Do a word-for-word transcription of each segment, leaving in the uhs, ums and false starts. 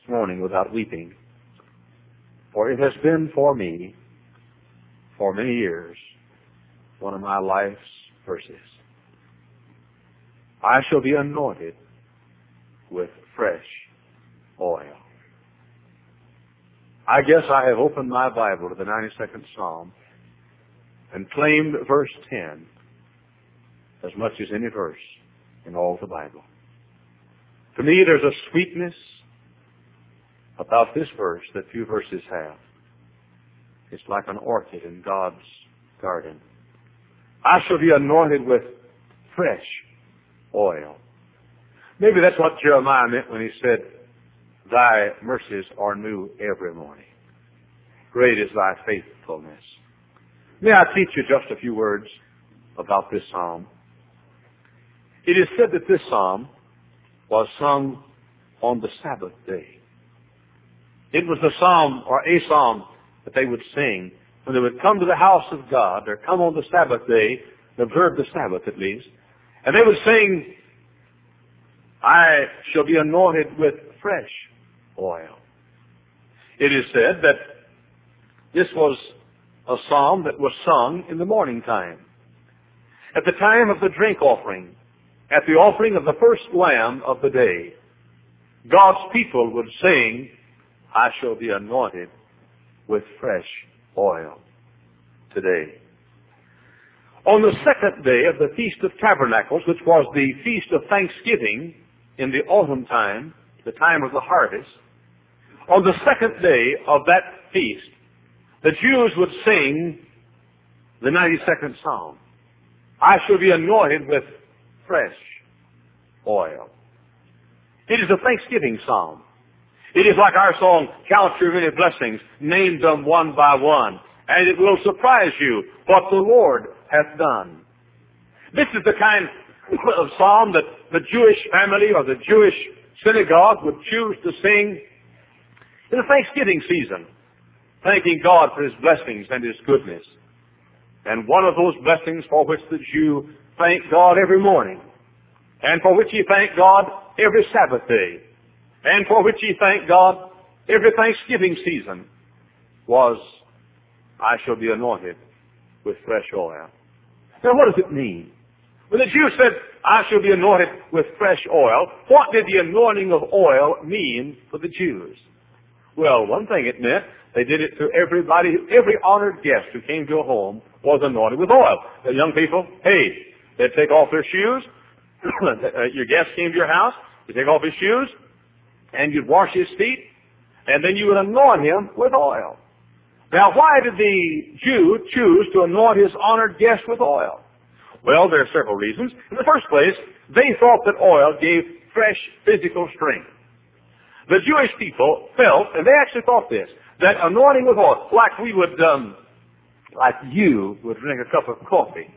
morning without weeping, for it has been for me, for many years, one of my life's verses. I shall be anointed with fresh oil. I guess I have opened my Bible to the ninety-second Psalm and claimed verse ten as much as any verse in all the Bible. To me, there's a sweetness about this verse that few verses have. It's like an orchid in God's garden. I shall be anointed with fresh oil. Maybe that's what Jeremiah meant when he said, thy mercies are new every morning. Great is thy faithfulness. May I teach you just a few words about this psalm? It is said that this psalm was sung on the Sabbath day. It was a psalm or a psalm that they would sing when they would come to the house of God or come on the Sabbath day, observe the Sabbath at least, and they would sing, I shall be anointed with fresh oil. It is said that this was a psalm that was sung in the morning time. At the time of the drink offering, at the offering of the first lamb of the day, God's people would sing, I shall be anointed with fresh oil today. On the second day of the Feast of Tabernacles, which was the Feast of Thanksgiving in the autumn time, the time of the harvest, on the second day of that feast, the Jews would sing the ninety-second Psalm. I shall be anointed with fresh oil. It is a Thanksgiving psalm. It is like our song, Count Your Many Blessings, name them one by one, and it will surprise you what the Lord hath done. This is the kind of psalm that the Jewish family or the Jewish synagogue would choose to sing in the Thanksgiving season, thanking God for His blessings and His goodness. And one of those blessings for which the Jew thanked God every morning, and for which he thanked God every Sabbath day, and for which he thanked God every Thanksgiving season, was, I shall be anointed with fresh oil. Now what does it mean? When the Jew said, I shall be anointed with fresh oil, what did the anointing of oil mean for the Jews? Well, one thing it meant, they did it to everybody, every honored guest who came to a home was anointed with oil. The young people, hey, they'd take off their shoes. Your guest came to your house, you take off his shoes, and you'd wash his feet, and then you would anoint him with oil. Now, why did the Jew choose to anoint his honored guest with oil? Well, there are several reasons. In the first place, they thought that oil gave fresh physical strength. The Jewish people felt, and they actually thought this, that anointing with oil, like we would, um, like you would drink a cup of coffee.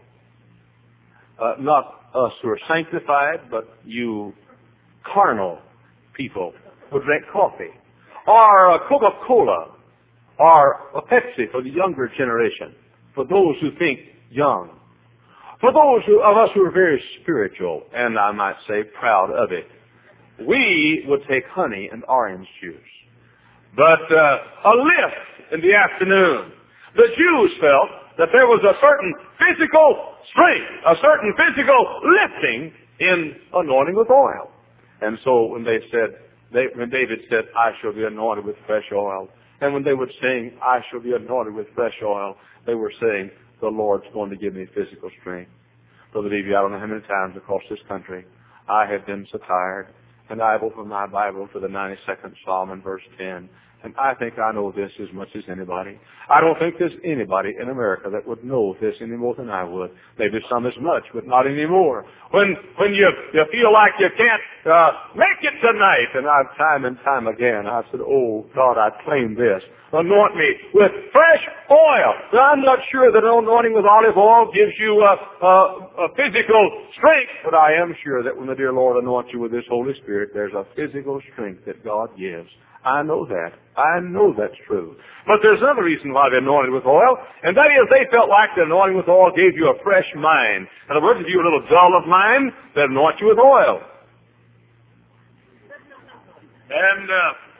Uh, not us who are sanctified, but you carnal people would drink coffee. Or a Coca-Cola, or a Pepsi for the younger generation, for those who think young. For those who, of us who are very spiritual, and I might say proud of it, we would take honey and orange juice. But uh, a lift in the afternoon. The Jews felt that there was a certain physical strength, a certain physical lifting in anointing with oil. And so when they said, they, when David said, I shall be anointed with fresh oil, and when they would sing, I shall be anointed with fresh oil, they were saying, the Lord's going to give me physical strength. Brother Levy, I don't know how many times across this country I have been so tired, and I've opened my Bible to the ninety-second Psalm and verse ten, and I think I know this as much as anybody. I don't think there's anybody in America that would know this any more than I would. Maybe some as much, but not anymore. When when you you feel like you can't uh, make it tonight, and I've time and time again I've said, oh God, I claim this. Anoint me with fresh oil. Now, I'm not sure that anointing with olive oil gives you a, a, a physical strength, but I am sure that when the dear Lord anoints you with His Holy Spirit, there's a physical strength that God gives. I know that. I know that's true. But there's another reason why they're anointed with oil, and that is they felt like the anointing with oil gave you a fresh mind. In other words, if you're a little dull of mind, they'd anoint you with oil. And uh,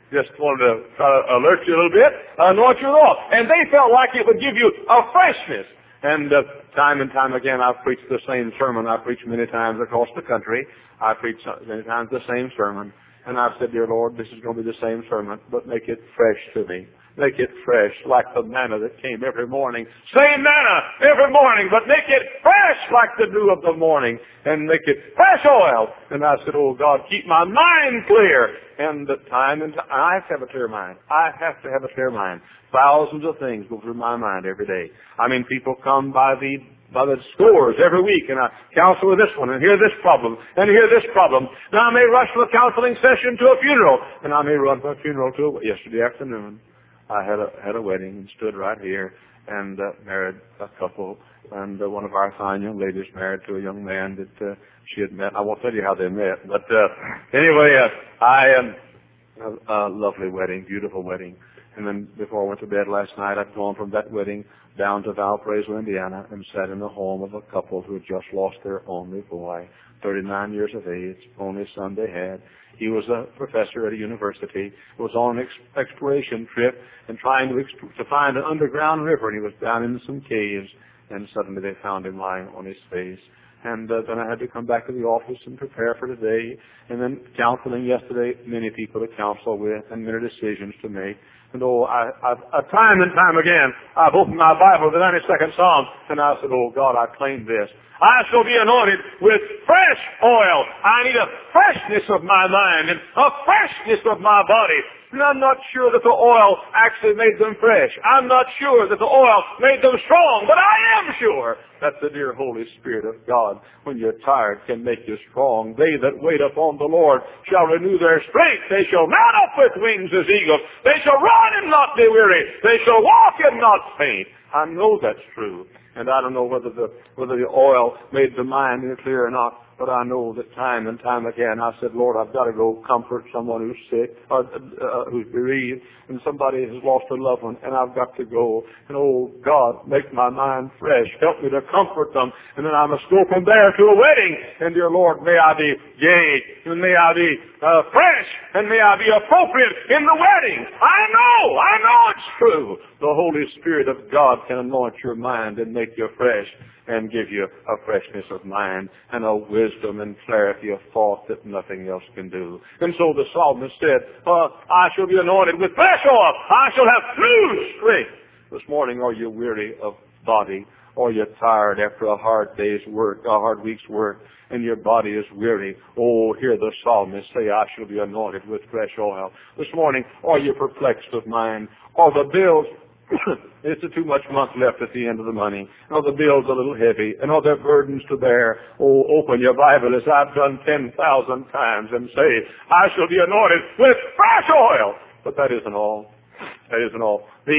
Just wanted to try to alert you a little bit, anoint you with oil. And they felt like it would give you a freshness. And uh, time and time again, I've preached the same sermon. I've preached many times across the country. I've preached many times the same sermon. And I've said, dear Lord, this is going to be the same sermon, but make it fresh to me. Make it fresh like the manna that came every morning. Same manna every morning, but make it fresh like the dew of the morning. And make it fresh oil. And I said, oh God, keep my mind clear. And the time and time, I have to have a clear mind. I have to have a clear mind. Thousands of things go through my mind every day. I mean, people come by the by the scores every week, and I counsel with this one, and hear this problem, and hear this problem. Now I may rush from a counseling session to a funeral, and I may run from a funeral to a, yesterday afternoon. I had a had a wedding and stood right here and uh, married a couple, and uh, one of our fine young ladies married to a young man that uh, she had met. I won't tell you how they met, but uh, anyway, uh, I um, a, a lovely wedding, beautiful wedding. And then before I went to bed last night, I'd gone from that wedding down to Valparaiso, Indiana, and sat in the home of a couple who had just lost their only boy, thirty-nine years of age, only son they had. He was a professor at a university, was on an ex- exploration trip and trying to, exp- to find an underground river, and he was down in some caves, and suddenly they found him lying on his face. And uh, then I had to come back to the office and prepare for today, and then counseling yesterday, many people to counsel with, and many decisions to make. And oh, I, I've, I've time and time again, I've opened my Bible, the ninety-second Psalm, and I said, oh God, I claim this. I shall be anointed with fresh oil. I need a freshness of my mind and a freshness of my body. And I'm not sure that the oil actually made them fresh. I'm not sure that the oil made them strong, but I am sure that the dear Holy Spirit of God, when you're tired, can make you strong. They that wait upon the Lord shall renew their strength. They shall mount up with wings as eagles. They shall run and not be weary. They shall walk and not faint. I know that's true. And I don't know whether the whether the oil made the mind any clearer or not, but I know that time and time again I said, Lord, I've got to go comfort someone who's sick or uh, who's bereaved, and somebody has lost a loved one, and I've got to go. And oh God, make my mind fresh. Help me to comfort them. And then I must go from there to a wedding. And dear Lord, may I be gay, and may I be uh, fresh, and may I be appropriate in the wedding. I know, I know it's true. The Holy Spirit of God can anoint your mind and make you fresh and give you a freshness of mind and a wisdom and clarity of thought that nothing else can do. And so the psalmist said, uh, I shall be anointed with fresh oil. I shall have new strength. This morning, are you weary of body? Or you're tired after a hard day's work, a hard week's work, and your body is weary? Oh, hear the psalmist say, I shall be anointed with fresh oil. This morning, are you perplexed of mind? Are the bills it's a too much month left at the end of the money. Oh, the bill's a little heavy. And all their burdens to bear. Oh, open your Bible as I've done ten thousand times and say, I shall be anointed with fresh oil. But that isn't all. That isn't all. The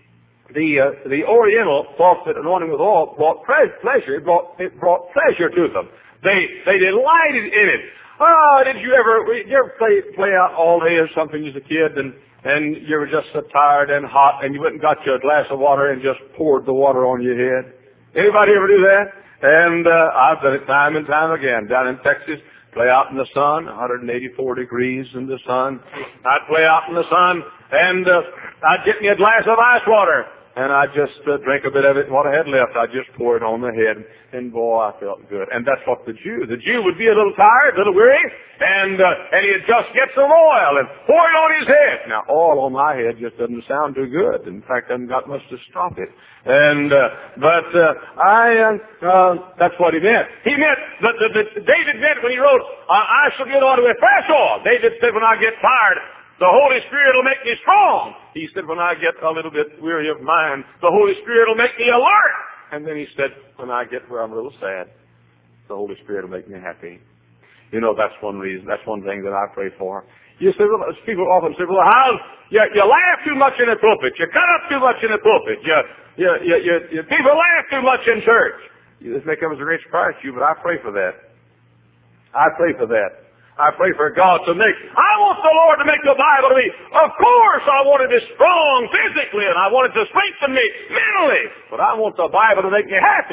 the uh, the Oriental thought that anointing with oil brought pleasure. It brought, it brought pleasure to them. They they delighted in it. Oh, did you ever, did you ever play play out all day or something as a kid, and and you were just so tired and hot, and you went and got you a glass of water and just poured the water on your head? Anybody ever do that? And uh, I've done it time and time again. Down in Texas, play out in the sun, one hundred eighty-four degrees in the sun. I'd play out in the sun, and uh, I'd get me a glass of ice water, and I'd just uh, drink a bit of it, and what I had left, I'd just pour it on the head, and boy, I felt good. And that's what the Jew, the Jew would be a little tired, a little weary, and uh, and he'd just get some oil and pour it on his head. Now, oil on my head just doesn't sound too good. In fact, I haven't got much to stop it. And uh, but uh, I uh, uh, that's what he meant. He meant that the, the, David meant when he wrote, "I shall get on with fresh oil." David said, "When I get tired, the Holy Spirit will make me strong." He said, when I get a little bit weary of mind, the Holy Spirit will make me alert. And then he said, when I get where I'm a little sad, the Holy Spirit will make me happy. You know, that's one reason, that's one thing that I pray for. You say, well, people often say, well, how, you, you laugh too much in the pulpit. You cut up too much in the pulpit. You, you, you, you, you people laugh too much in church. This may come as a great surprise to you, but I pray for that. I pray for that. I pray for God to make, I want the Lord to make the Bible to me. Of course, I want it to be strong physically, and I want it to strengthen me mentally. But I want the Bible to make me happy.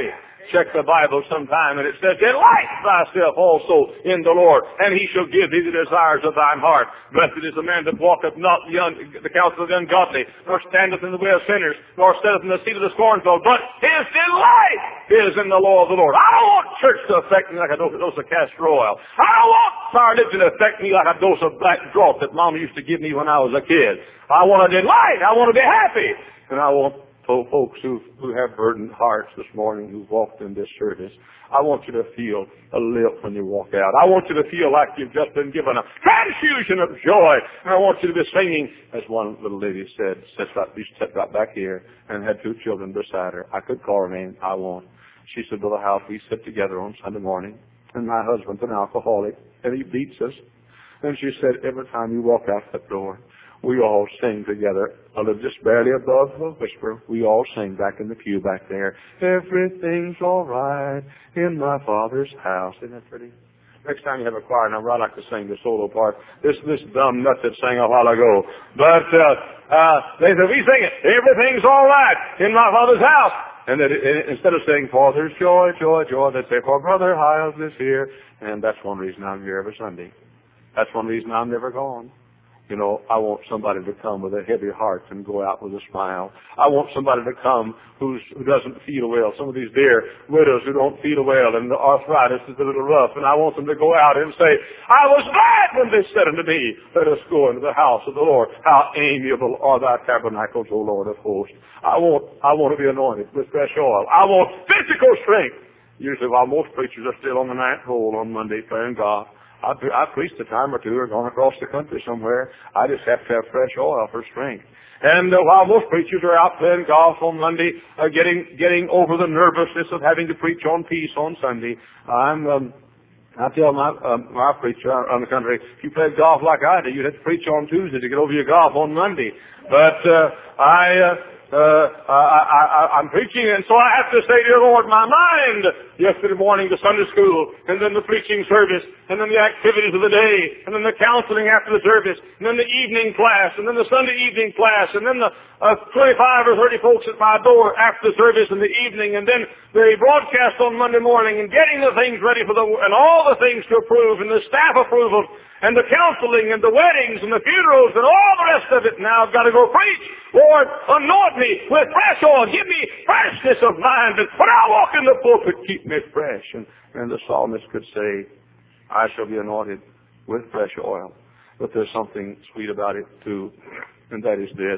check the Bible sometime, and it says, delight thyself also in the Lord, and he shall give thee the desires of thine heart. Blessed is the man that walketh not the, un- the counsel of the ungodly, nor standeth in the way of sinners, nor sitteth in the seat of the scornful, but his delight is in the law of the Lord. I don't want church to affect me like a dose, a dose of castor oil. I don't want fire religion to affect me like a dose of black draught that Mama used to give me when I was a kid. I want to delight. I want to be happy. And I want So folks who, who have burdened hearts this morning who walked in this service, I want you to feel a lift when you walk out. I want you to feel like you've just been given a transfusion of joy. And I want you to be singing, as one little lady said, sits right, she sat right back here and had two children beside her. I could call her name. I won't. She said, Brother House, we sit together on Sunday morning, and my husband's an alcoholic, and he beats us. And she said, every time you walk out that door, we all sing together, although just barely above a whisper. We all sing back in the pew back there. Everything's all right in my Father's house. Isn't that pretty? Next time you have a choir number, I like to sing the solo part. This this dumb nut that sang a while ago. But uh, uh, they said, we sing it. Everything's all right in my Father's house. And that it, instead of saying, for there's joy, joy, joy, they say, for Brother Hiles is here. And that's one reason I'm here every Sunday. That's one reason I'm never gone. You know, I want somebody to come with a heavy heart and go out with a smile. I want somebody to come who's, who doesn't feel well. Some of these dear widows who don't feel well and the arthritis is a little rough. And I want them to go out and say, I was glad when they said unto me, let us go into the house of the Lord. How amiable are thy tabernacles, O Lord of hosts. I want, I want to be anointed with fresh oil. I want physical strength. Usually while most preachers are still on the ninth hole on Monday playing golf, I, I preached a time or two or gone across the country somewhere. I just have to have fresh oil for strength. And uh, while most preachers are out playing golf on Monday, uh, getting getting over the nervousness of having to preach on peace on Sunday, I'm um, I tell my uh, my preacher around the country, if you played golf like I do, you'd have to preach on Tuesday to get over your golf on Monday. But uh, I. Uh, Uh, I, I, I'm preaching, and so I have to say, dear Lord, my mind, yesterday morning, the Sunday school, and then the preaching service, and then the activities of the day, and then the counseling after the service, and then the evening class, and then the Sunday evening class, and then the uh, twenty-five or thirty folks at my door after the service in the evening, and then the broadcast on Monday morning, and getting the things ready for the, and all the things to approve, and the staff approval, and the counseling, and the weddings, and the funerals, and all the rest of it. Now I've got to go preach. Lord, anoint me with fresh oil. Give me freshness of mind. And when I walk in the pulpit, keep me fresh. And, and the psalmist could say, I shall be anointed with fresh oil. But there's something sweet about it too, and that is this.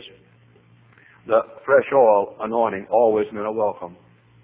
The fresh oil anointing always meant a welcome.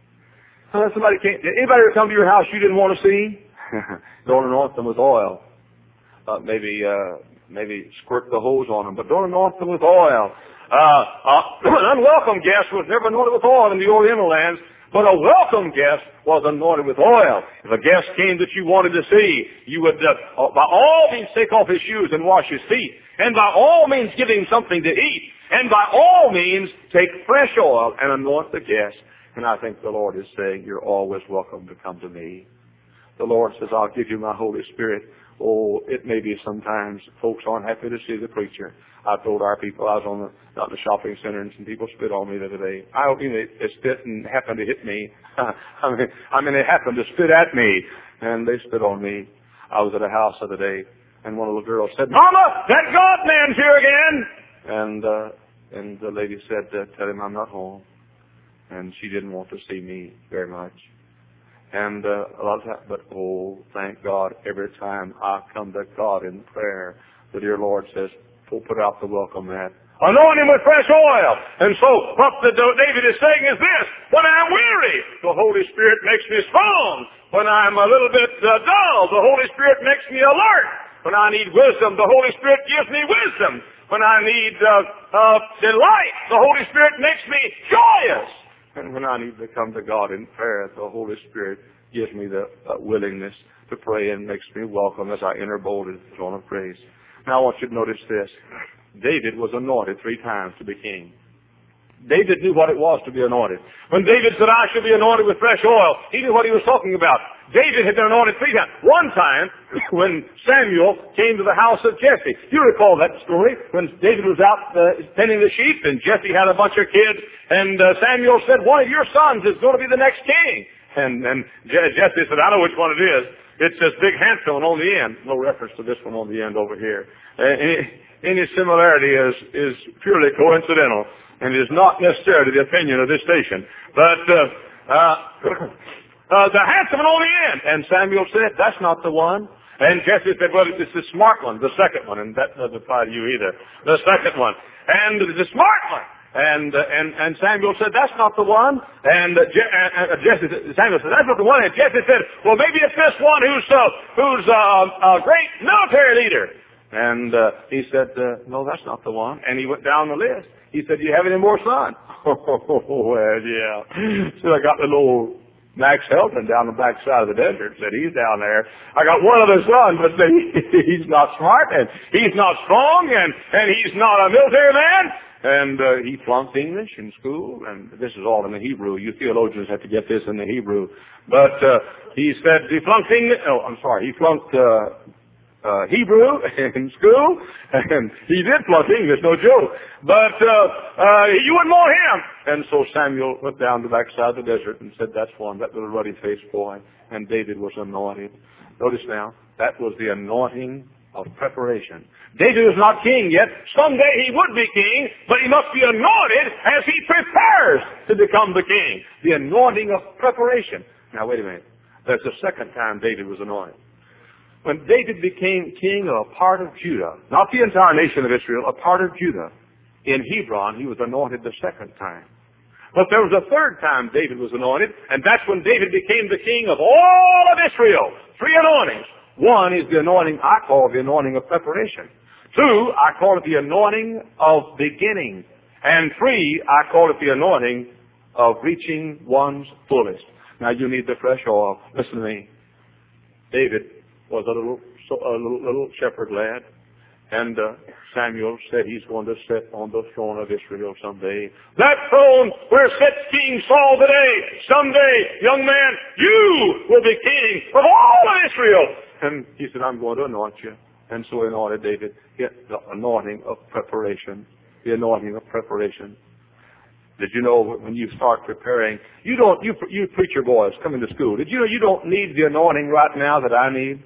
Uh, somebody can't, anybody ever come to your house you didn't want to see? Don't anoint them with oil. Uh, maybe, uh, maybe squirt the hose on them, but don't anoint them with oil. Uh, uh, an unwelcome guest was never anointed with oil in the Oriental lands, but a welcome guest was anointed with oil. If a guest came that you wanted to see, you would, uh, by all means, take off his shoes and wash his feet, and by all means, give him something to eat, and by all means, take fresh oil and anoint the guest. And I think the Lord is saying, you're always welcome to come to me. The Lord says, I'll give you my Holy Spirit. Oh, it may be sometimes folks aren't happy to see the preacher. I told our people, I was on the, out in the shopping center and some people spit on me the other day. I don't mean they, they spit and happened to hit me. I mean, I mean they happened to spit at me and they spit on me. I was at a house the other day and one of the girls said, Mama, that God man's here again. And, uh, and the lady said, uh, tell him I'm not home. And she didn't want to see me very much. And uh, a lot of times, but oh, thank God, every time I come to God in prayer, the dear Lord says, we'll put out the welcome mat. Anoint him with fresh oil. And so what the, David is saying is this, when I'm weary, the Holy Spirit makes me strong. When I'm a little bit uh, dull, the Holy Spirit makes me alert. When I need wisdom, the Holy Spirit gives me wisdom. When I need uh, uh, delight, the Holy Spirit makes me joyous. And when I need to come to God in prayer, the Holy Spirit gives me the uh, willingness to pray and makes me welcome as I enter boldly the throne of grace. Now I want you to notice this. David was anointed three times to be king. David knew what it was to be anointed. When David said, I shall be anointed with fresh oil, he knew what he was talking about. David had been anointed three times. One time, when Samuel came to the house of Jesse. You recall that story, when David was out uh, tending the sheep, and Jesse had a bunch of kids, and uh, Samuel said, one of your sons is going to be the next king. And, and Jesse said, I know which one it is. It's this big handsome one on the end. No reference to this one on the end over here. Uh, any, any similarity is, is purely coincidental and is not necessarily the opinion of this station. But uh, uh, uh, the handsome one on the end. And Samuel said, that's not the one. And Jesse said, well, it's the smart one, the second one. And that doesn't apply to you either. The second one. And the smart one. And, uh, and, and Samuel said, that's not the one. And, uh, Je- uh, uh, Jesse, Samuel said, that's not the one. And Jesse said, well, maybe it's this one who's, uh, who's, uh, a great military leader. And, uh, he said, uh, no, that's not the one. And he went down the list. He said, do you have any more sons? Oh, well, yeah. So I got the little Max Helton down the back side of the desert. Said, he's down there. I got one other son, but he's not smart and he's not strong and, and he's not a military man. And uh, he flunked English in school, and this is all in the Hebrew. You theologians have to get this in the Hebrew. But uh, he said he flunked English. Oh, I'm sorry. He flunked uh, uh, Hebrew in school, and he did flunk English, no joke. But uh, uh, you wouldn't want him. And so Samuel went down the backside of the desert and said, "That's one, that little ruddy-faced boy." And David was anointed. Notice now, that was the anointing of preparation. David is not king yet. Someday he would be king, but he must be anointed as he prepares to become the king. The anointing of preparation. Now wait a minute. That's the second time David was anointed. When David became king of a part of Judah, not the entire nation of Israel, a part of Judah, in Hebron, he was anointed the second time. But there was a third time David was anointed, and that's when David became the king of all of Israel. Three anointings. One is the anointing I call the anointing of preparation. Two, I call it the anointing of beginning. And three, I call it the anointing of reaching one's fullest. Now you need the fresh oil. Listen to me. David was a little, a little, little shepherd lad. And uh, Samuel said he's going to sit on the throne of Israel someday. That throne where sits King Saul today. Someday, young man, you will be king of all of Israel. And he said, I'm going to anoint you. And so he anointed David. Get the anointing of preparation. The anointing of preparation. Did you know when you start preparing, you don't, you, you preacher boys coming to school, did you know you don't need the anointing right now that I need?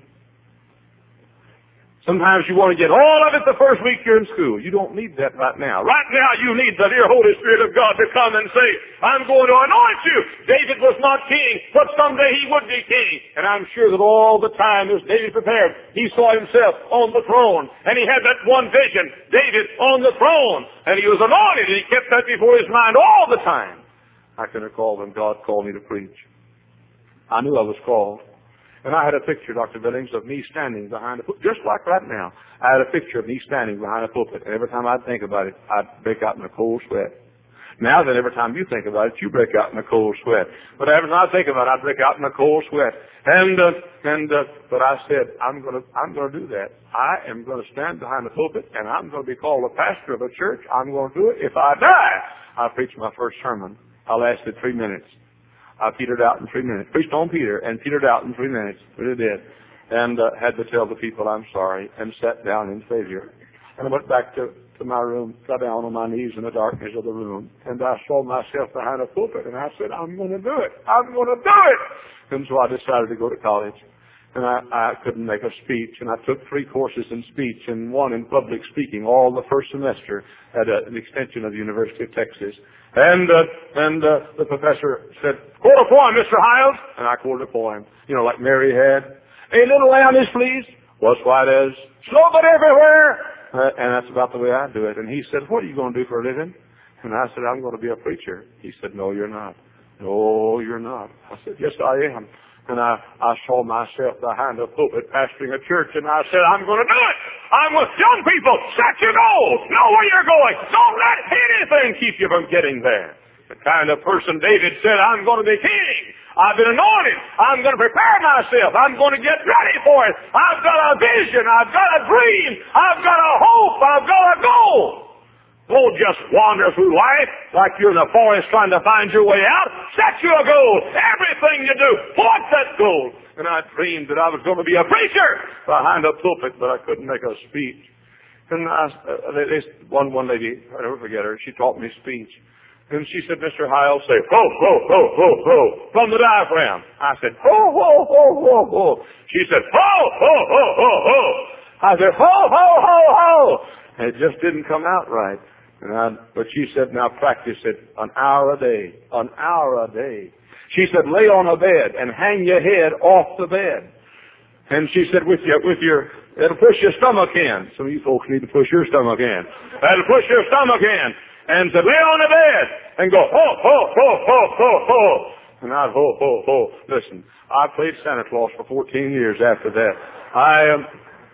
Sometimes you want to get all of it the first week you're in school. You don't need that right now. Right now you need the dear Holy Spirit of God to come and say, I'm going to anoint you. David was not king, but someday he would be king. And I'm sure that all the time as David prepared, he saw himself on the throne. And he had that one vision, David on the throne. And he was anointed, and he kept that before his mind all the time. I can recall when God called me to preach. I knew I was called. And I had a picture, Doctor Billings, of me standing behind a pulpit, just like right now. I had a picture of me standing behind a pulpit, and every time I'd think about it, I'd break out in a cold sweat. Now then, every time you think about it, you break out in a cold sweat. But every time I think about it, I break out in a cold sweat. And uh, and uh, but I said, I'm going to I'm going to do that. I am going to stand behind the pulpit, and I'm going to be called a pastor of a church. I'm going to do it. If I die, I preached my first sermon. I lasted three minutes. I petered out in three minutes. Preached on Peter and petered out in three minutes. Really did. And uh, had to tell the people I'm sorry and sat down in failure. And I went back to, to my room, got down on my knees in the darkness of the room, and I saw myself behind a pulpit, and I said, I'm going to do it. I'm going to do it. And so I decided to go to college. And I, I couldn't make a speech, and I took three courses in speech and one in public speaking all the first semester at a, an extension of the University of Texas. And uh, and uh, the professor said, quote a poem, Mister Hiles. And I quoted a poem, you know, like Mary had. A little lamb is pleased, was white as snow, but everywhere. Uh, and that's about the way I do it. And he said, what are you going to do for a living? And I said, I'm going to be a preacher. He said, no, you're not. No, you're not. I said, yes, I am. And I, I saw myself behind a pulpit pastoring a church, and I said, I'm going to do it. I'm with young people. Set your goals. Know where you're going. Don't let anything keep you from getting there. The kind of person David said, I'm going to be king. I've been anointed. I'm going to prepare myself. I'm going to get ready for it. I've got a vision. I've got a dream. I've got a hope. I've got a goal. Don't just wander through life like you're in the forest trying to find your way out. Set you a goal. Everything you do, what's that goal? And I dreamed that I was going to be a preacher behind a pulpit, but I couldn't make a speech. And I, uh, they, they, one one lady, I never forget her, she taught me speech. And she said, Mister Hyle, say, ho, ho, ho, ho, ho, from the diaphragm. I said, ho, ho, ho, ho, ho. She said, ho, ho, ho, ho, ho. I said, ho, ho, ho, ho. And it just didn't come out right. And I, but she said, now practice it an hour a day, an hour a day. She said, lay on a bed and hang your head off the bed. And she said, with your, with your, it'll push your stomach in. Some of you folks need to push your stomach in. It'll push your stomach in. And said, lay on the bed and go, ho, ho, ho, ho, ho, ho. And I'd ho, ho, ho. Listen, I played Santa Claus for fourteen years after that. I, um,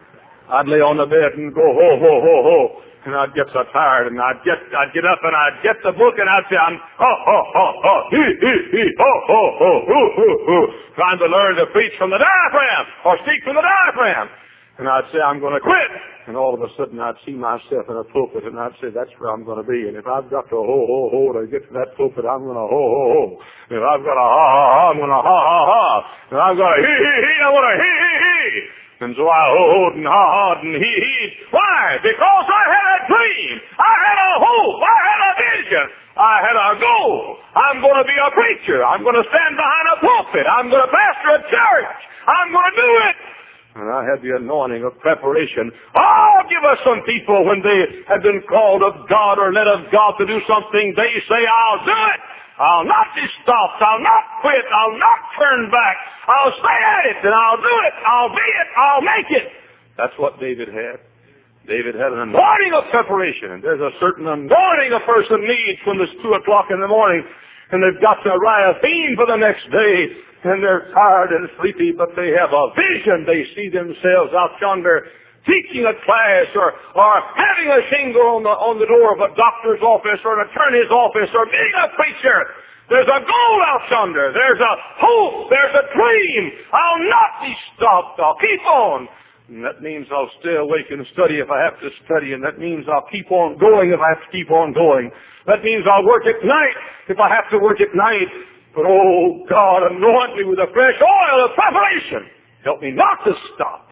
I'd lay on the bed and go, ho, ho, ho, ho. And I'd get so tired, and I'd get, I'd get up and I'd get the book and I'd say, I'm, ho, ho, ho, ho, he, he, he, ho, ho, ho, ho, ho, ho. Trying to learn to preach from the diaphragm or speak from the diaphragm. And I'd say, I'm going to quit. And all of a sudden, I'd see myself in a pulpit, and I'd say, that's where I'm going to be. And if I've got to ho, ho, ho to get to that pulpit, I'm going to ho, ho, ho. And if I've got to ha, ha, ha, I'm going to ha, ha, ha. And I've got to he, he, he, I'm going to he, he, he. And so I ho-hoed and ha-ha'd and he-he'd. Why? Because I had a dream. I had a hope. I had a vision. I had a goal. I'm going to be a preacher. I'm going to stand behind a pulpit. I'm going to pastor a church. I'm going to do it. And I had the anointing of preparation. Oh, give us some people when they have been called of God or led of God to do something, they say, I'll do it. I'll not be stopped. I'll not quit. I'll not turn back. I'll stay at it, and I'll do it. I'll be it. I'll make it. That's what David had. David had an anointing of preparation. And there's a certain anointing a person needs when it's two o'clock in the morning, and they've got to write a theme for the next day, and they're tired and sleepy, but they have a vision. They see themselves out yonder teaching a class or, or having a shingle on the, on the door of a doctor's office or an attorney's office or being a preacher. There's a goal out yonder. There's a hope. There's a dream. I'll not be stopped. I'll keep on. And that means I'll stay awake and study if I have to study. And that means I'll keep on going if I have to keep on going. That means I'll work at night if I have to work at night. But oh God, anoint me with a fresh oil of preparation. Help me not to stop.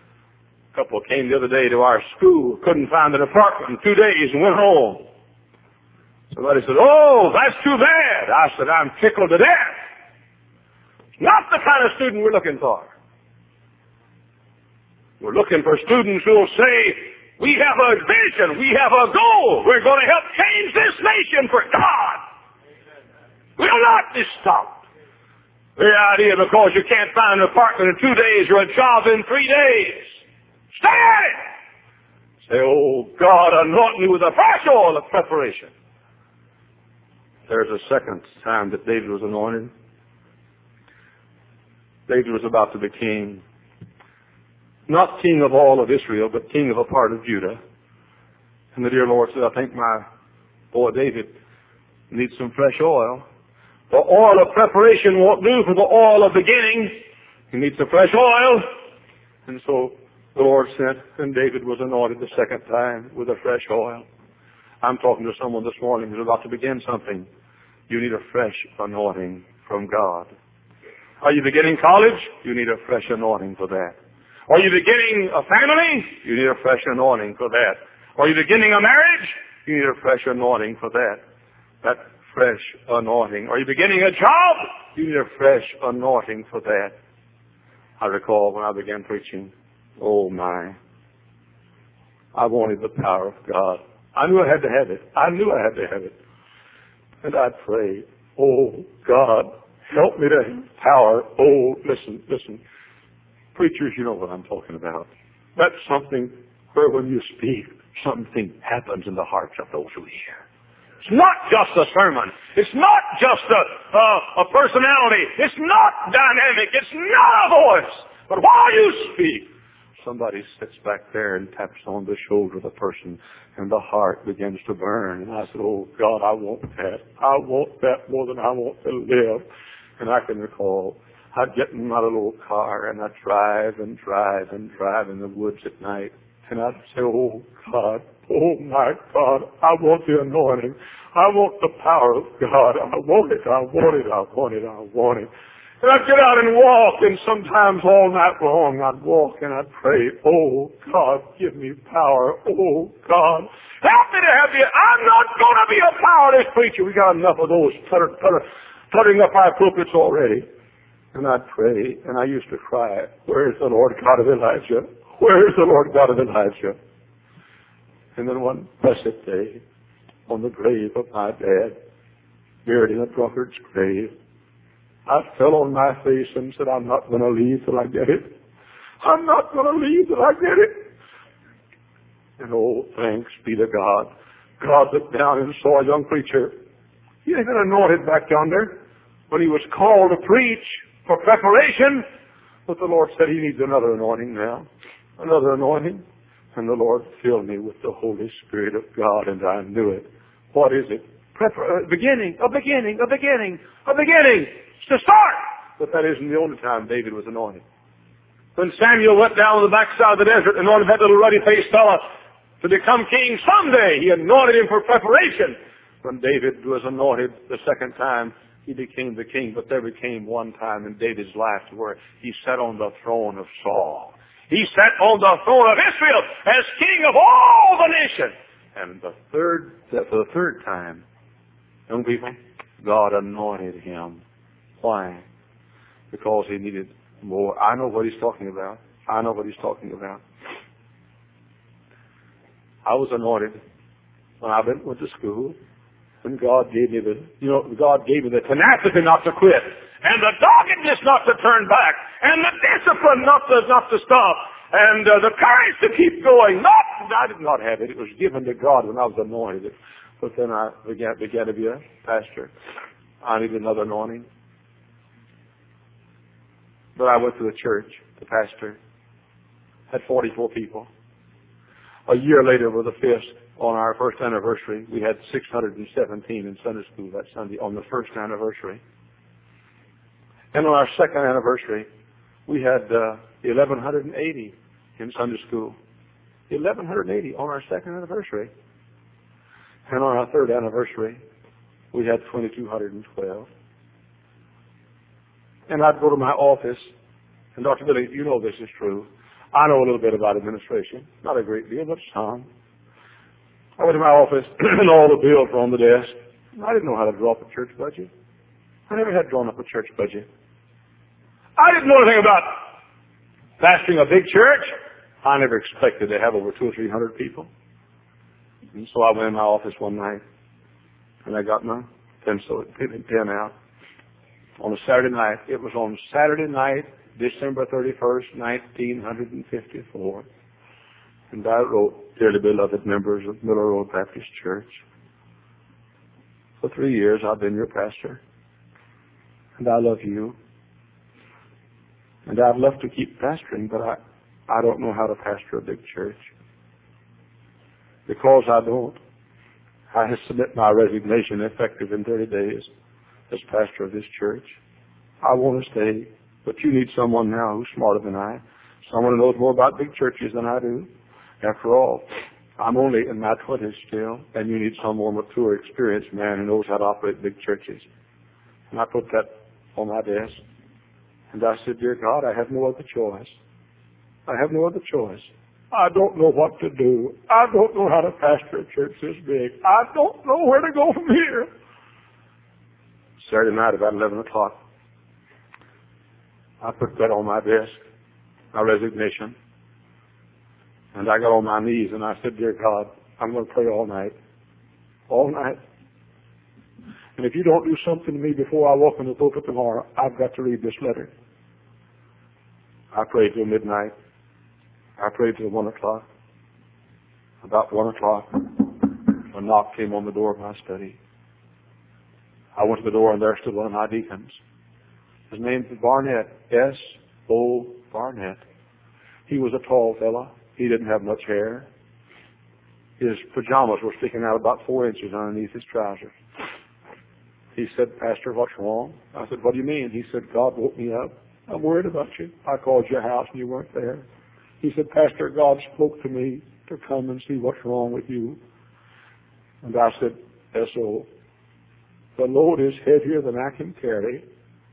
A couple came the other day to our school, couldn't find an apartment in two days and went home. Somebody said, oh, that's too bad. I said, I'm tickled to death. Not the kind of student we're looking for. We're looking for students who will say, we have a vision, we have a goal. We're going to help change this nation for God. We'll not be stopped. The idea because you can't find an apartment in two days or a job in three days. Stay at it. Say, oh God, anoint me with a fresh oil of preparation. There's a second time that David was anointed. David was about to be king. Not king of all of Israel, but king of a part of Judah. And the dear Lord said, I think my boy David needs some fresh oil. The oil of preparation won't do for the oil of beginning. He needs some fresh oil. And so the Lord sent, and David was anointed the second time with a fresh oil. I'm talking to someone this morning who's about to begin something. You need a fresh anointing from God. Are you beginning college? You need a fresh anointing for that. Are you beginning a family? You need a fresh anointing for that. Are you beginning a marriage? You need a fresh anointing for that. That fresh anointing. Are you beginning a job? You need a fresh anointing for that. I recall when I began preaching, oh my, I wanted the power of God. I knew I had to have it. I knew I had to have it. And I'd pray, oh God, help me to have power. Oh, listen, listen. Preachers, you know what I'm talking about. That's something where when you speak, something happens in the hearts of those who hear. It's not just a sermon. It's not just a, uh, a personality. It's not dynamic. It's not a voice. But while you speak, somebody sits back there and taps on the shoulder of the person, and the heart begins to burn. And I said, oh God, I want that. I want that more than I want to live. And I can recall, I'd get in my little car and I'd drive and drive and drive in the woods at night. And I'd say, oh God, oh my God, I want the anointing. I want the power of God. I want it, I want it, I want it, I want it. And I'd get out and walk, and sometimes all night long I'd walk and I'd pray, oh, God, give me power. Oh, God, help me to have you. I'm not going to be a powerless preacher. We got enough of those putter, putter, puttering up our pulpits already. And I'd pray, and I used to cry, where is the Lord God of Elijah? Where is the Lord God of Elijah? And then one blessed day, on the grave of my dad, buried in a drunkard's grave, I fell on my face and said, I'm not going to leave till I get it. I'm not going to leave till I get it. And oh, thanks be to God. God looked down and saw a young preacher. He had been anointed back yonder when he was called to preach for preparation. But the Lord said he needs another anointing now. Another anointing. And the Lord filled me with the Holy Spirit of God, and I knew it. What is it? Prepar- uh, beginning, a beginning, a beginning, a beginning. To start. But that isn't the only time David was anointed. When Samuel went down on the backside of the desert and anointed that little ruddy-faced fella to become king someday, he anointed him for preparation. When David was anointed the second time, he became the king. But there became one time in David's life where he sat on the throne of Saul. He sat on the throne of Israel as king of all the nation. And the third, for the third time, young people, God anointed him. Why? Because he needed more. I know what he's talking about. I know what he's talking about. I was anointed when I went, went to school, and God gave me the, you know, God gave me the tenacity not to quit, and the doggedness not to turn back, and the discipline not to not to stop, and uh, the courage to keep going. Not, I did not have it. It was given to God when I was anointed. But then I began, began to be a pastor. I needed another anointing. But I went to the church, the pastor, had forty-four people. A year later, with the fifth, on our first anniversary, we had six hundred seventeen in Sunday school that Sunday on the first anniversary. And on our second anniversary, we had uh, eleven eighty in Sunday school. eleven eighty on our second anniversary. And on our third anniversary, we had twenty-two twelve. And I'd go to my office, and Doctor Billy, you know this is true. I know a little bit about administration, not a great deal, but some. I went to my office, and all the bills were on the desk. I didn't know how to draw up a church budget. I never had drawn up a church budget. I didn't know anything about pastoring a big church. I never expected to have over two or three hundred people. And so I went in my office one night, and I got my pencil and pen out. On a Saturday night, it was on Saturday night, December thirty-first, nineteen fifty-four. And I wrote, dearly beloved members of Miller Road Baptist Church, for three years I've been your pastor, and I love you. And I'd love to keep pastoring, but I, I don't know how to pastor a big church. Because I don't, I submit my resignation effective in thirty days as pastor of this church. I want to stay, but you need someone now who's smarter than I, someone who knows more about big churches than I do. After all, I'm only in my twenties still, and you need some more mature, experienced man who knows how to operate big churches. And I put that on my desk, and I said, dear God, I have no other choice. I have no other choice. I don't know what to do. I don't know how to pastor a church this big. I don't know where to go from here. Saturday night about eleven o'clock, I put that on my desk, my resignation, and I got on my knees and I said, dear God, I'm going to pray all night, all night. And if you don't do something to me before I walk in the pulpit tomorrow, I've got to read this letter. I prayed till midnight. I prayed till one o'clock. About one o'clock, a knock came on the door of my study. I went to the door, and there stood one of my deacons. His name was Barnett, S O Barnett. He was a tall fella. He didn't have much hair. His pajamas were sticking out about four inches underneath his trousers. He said, Pastor, what's wrong? I said, what do you mean? He said, God woke me up. I'm worried about you. I called your house, and you weren't there. He said, Pastor, God spoke to me to come and see what's wrong with you. And I said, S O, the load is heavier than I can carry,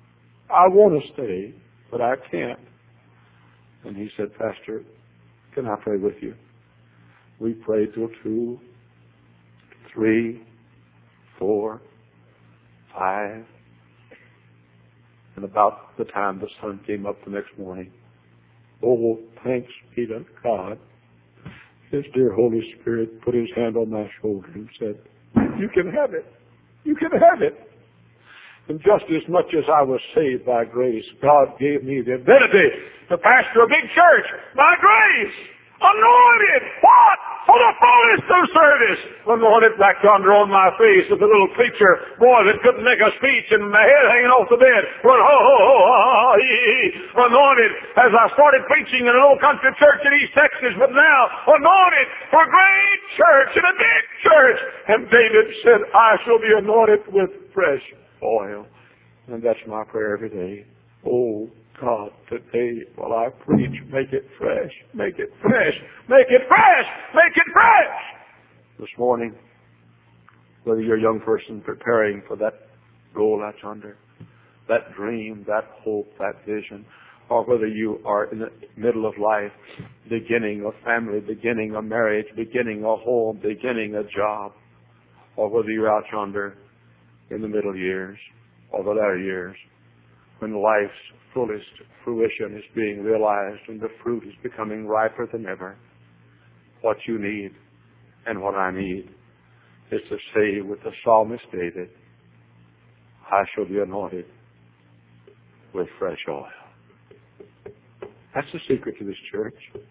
I want to stay, but I can't. And he said, Pastor, can I pray with you? We prayed till two, three, four, five. And about the time the sun came up the next morning, oh, thanks be to God, His dear Holy Spirit put His hand on my shoulder and said, you can have it. You can have it. And just as much as I was saved by grace, God gave me the ability to pastor a big church by grace. Anointed. What? For the fullness of service. Anointed back yonder on my face with a little preacher boy that couldn't make a speech and my head hanging off the bed. Run, ho, ho, ho, ho, anointed as I started preaching in an old country church in East Texas, but now anointed for a great church and a big church. And David said, I shall be anointed with fresh oil. And that's my prayer every day. Oh, God, today while I preach, make it fresh, make it fresh, make it fresh, make it fresh. This morning, whether you're a young person preparing for that goal out yonder, that dream, that hope, that vision, or whether you are in the middle of life, beginning a family, beginning a marriage, beginning a home, beginning a job, or whether you're out yonder in the middle years or the latter years, when life's fullest fruition is being realized and the fruit is becoming riper than ever, what you need and what I need is to say with the psalmist David, I shall be anointed with fresh oil. That's the secret to this church.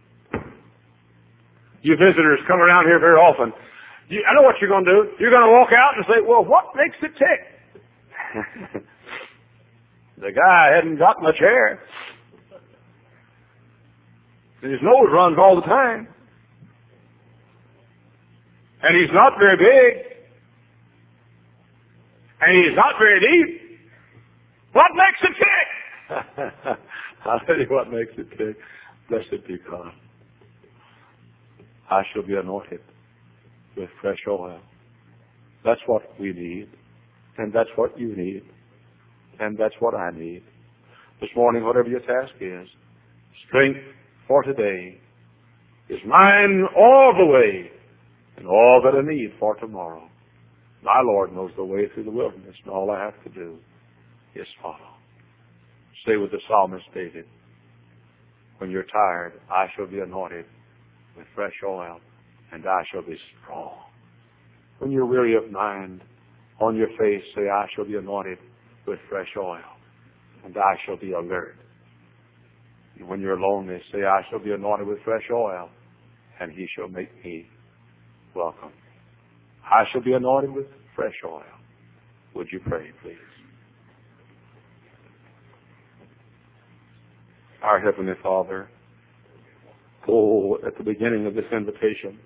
You visitors come around here very often. You, I know what you're going to do. You're going to walk out and say, well, what makes it tick? The guy hadn't got much hair. And his nose runs all the time. And he's not very big. And he's not very deep. What makes it tick? I'll tell you what makes it tick. Blessed be God. I shall be anointed with fresh oil. That's what we need. And that's what you need. And that's what I need. This morning, whatever your task is, strength for today is mine all the way and all that I need for tomorrow. My Lord knows the way through the wilderness, and all I have to do is follow. Say with the psalmist David, when you're tired, I shall be anointed with fresh oil, and I shall be strong. When you're weary of mind, on your face say, I shall be anointed with fresh oil, and I shall be alert. And when you're lonely, say, I shall be anointed with fresh oil, and He shall make me welcome. I shall be anointed with fresh oil. Would you pray, please? Our Heavenly Father, oh, at the beginning of this invitation,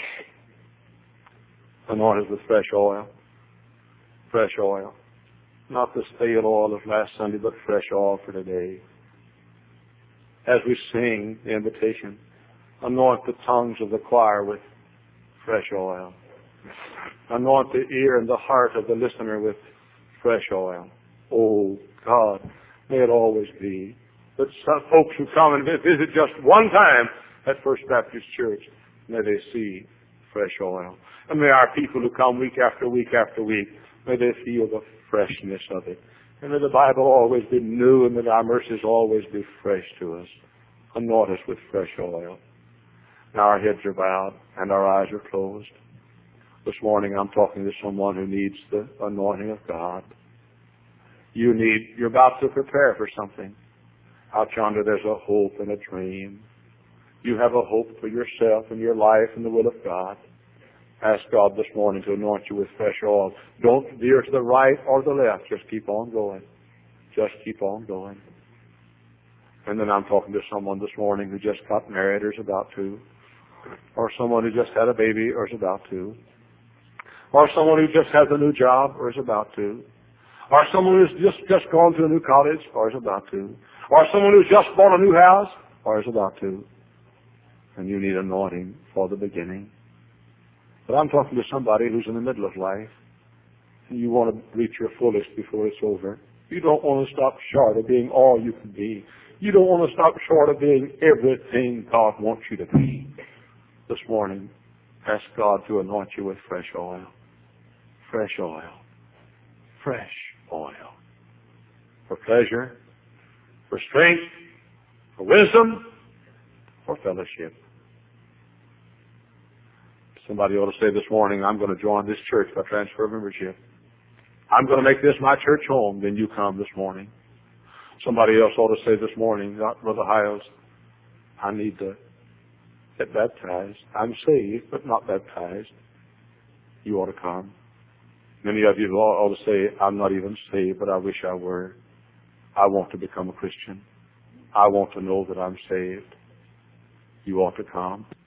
anointed with fresh oil, fresh oil. Not the stale oil of last Sunday, but fresh oil for today. As we sing the invitation, anoint the tongues of the choir with fresh oil. Anoint the ear and the heart of the listener with fresh oil. Oh, God, may it always be that some folks who come and visit just one time at First Baptist Church, may they see fresh oil. And may our people who come week after week after week, may they feel the freshness of it. And may the Bible always be new, and may our mercies always be fresh to us. Anoint us with fresh oil. Now our heads are bowed and our eyes are closed. This morning I'm talking to someone who needs the anointing of God. You need, you're about to prepare for something. Out yonder there's a hope and a dream. You have a hope for yourself and your life and the will of God. Ask God this morning to anoint you with fresh oil. Don't veer to the right or the left. Just keep on going. Just keep on going. And then I'm talking to someone this morning who just got married or is about to. Or someone who just had a baby or is about to. Or someone who just has a new job or is about to. Or someone who's just, just gone to a new college or is about to. Or someone who's just bought a new house or is about to. And you need anointing for the beginning. But I'm talking to somebody who's in the middle of life, and you want to reach your fullest before it's over. You don't want to stop short of being all you can be. You don't want to stop short of being everything God wants you to be. This morning, ask God to anoint you with fresh oil. Fresh oil. Fresh oil. For pleasure, for strength, for wisdom, for fellowship. Somebody ought to say this morning, I'm going to join this church by transfer of membership. I'm going to make this my church home. Then you come this morning. Somebody else ought to say this morning, not Brother Hiles, I need to get baptized. I'm saved, but not baptized. You ought to come. Many of you ought to say, I'm not even saved, but I wish I were. I want to become a Christian. I want to know that I'm saved. You ought to come.